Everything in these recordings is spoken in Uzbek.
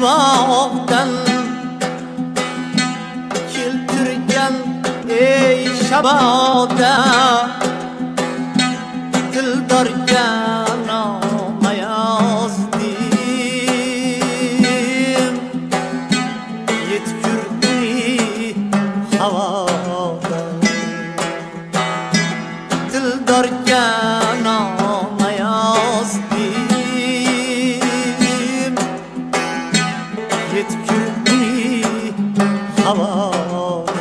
bog'dan keltirgan ey shaboda dildorga noma yozdim yetkirdi havoda dildorga noma yozdim yetkirdi havoda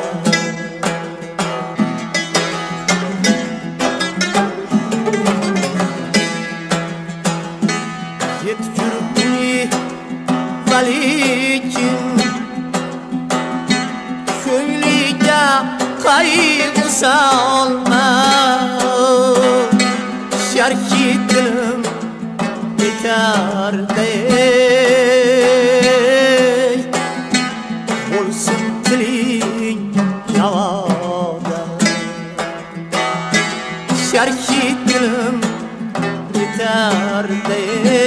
valikin ko'ngliga qayg'u solma sharki dilim yetarday bo'lsin tiling navoda sharki dilim yetarday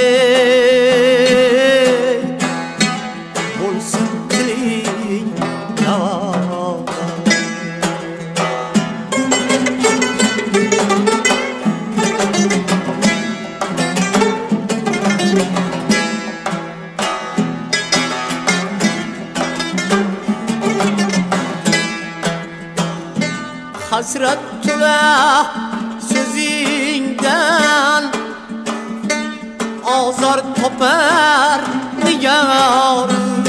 hasrat tula so'zingdan ozor topar nigorim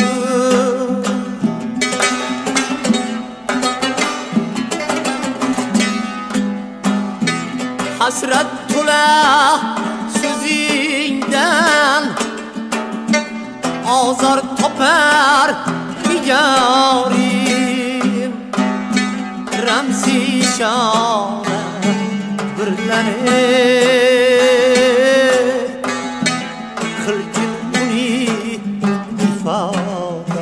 hasrat tula so'zingdan ozor topar nigorim ramzi ishora birlanib qilgin uni ifoda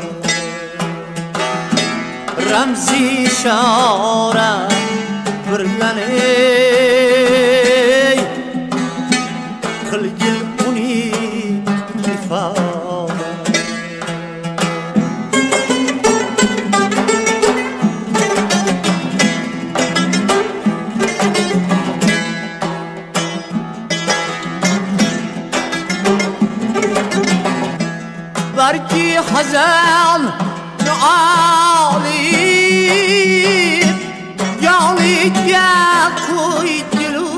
ramzi ishora birlanib qilgin uni ifoda barki hazan nualib yonitga qo'ydilu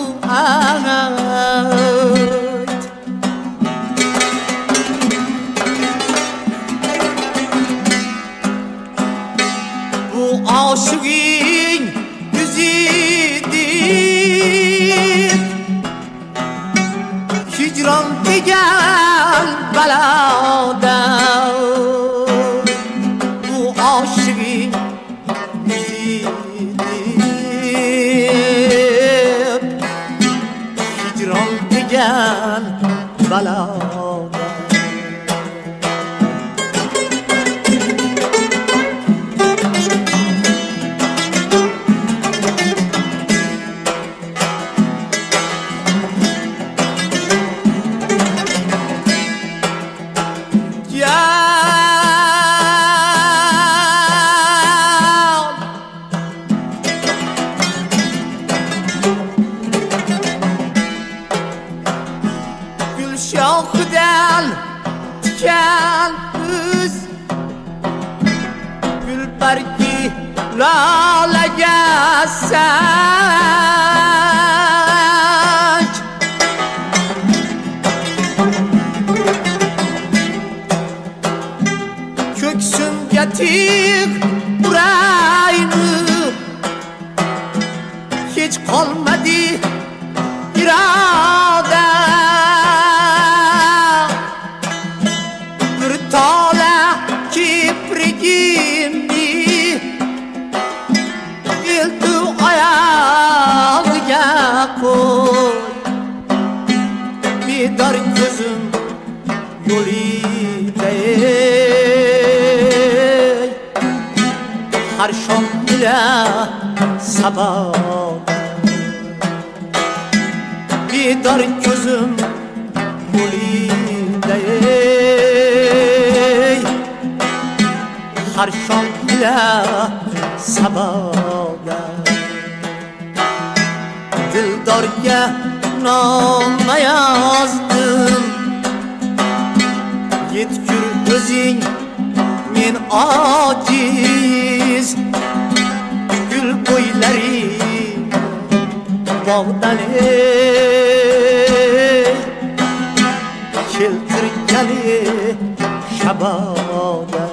anayt bu oshig'ing yuzidir hijron degan baloda bu oshig'ing yuzidir hijron degan baloda shoxidan tikan uz gul bargi lolaga sanch ko'ksimga tig' urayni hech qolmadi iroda tola kiprigimni iltu oyog'iga qo'y bedor ko'zim yo'lida har shom ila sabah bedor ko'zim yo'lida har shom ila saboga dildorga noma yozdim yetkur o'zing men ojiz gul bo'ylari bog'dan keltirgani shaboga